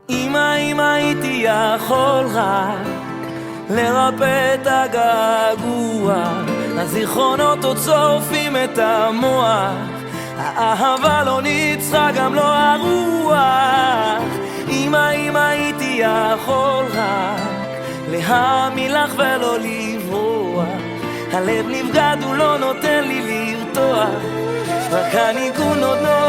אם הייתי יכול רק לרפא את הגעגוע, הזיכרונות עוד שורפים את המוח, האהבה לא ניצחה גם לא הרוח. אם הייתי יכול רק להאמין לך ולא לברוח, הלב נבגד הוא לא נותן לי לרתוח, רק הניגון עוד